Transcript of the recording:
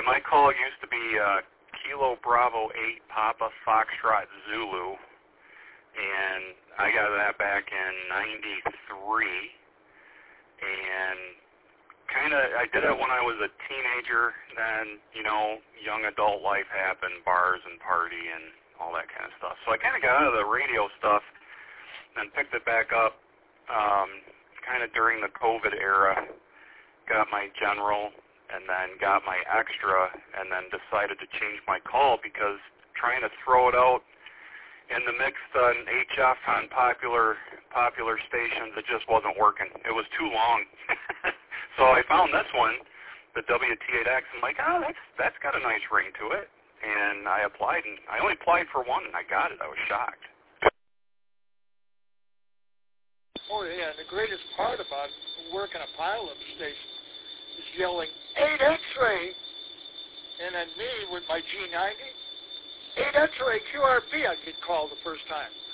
my call used to be Kilo Bravo 8 Papa Foxtrot Zulu, and I got that back in '93, and I did it when I was a teenager. Then, young adult life happened, bars and party and all that kind of stuff. So I kind of got out of the radio stuff and picked it back up kind of during the COVID era. Got my general and then got my extra, and then decided to change my call because trying to throw it out in the mix on HF on popular stations, it just wasn't working. It was too long. So I found this one, the WT8X, and I'm like, oh, that's got a nice ring to it. And I applied, and I only applied for one, and I got it. I was shocked. Oh, yeah, and the greatest part about working a pilot station is yelling, 8 X-ray, and then me with my G90, 8 X-ray QRP, I'd get called the first time.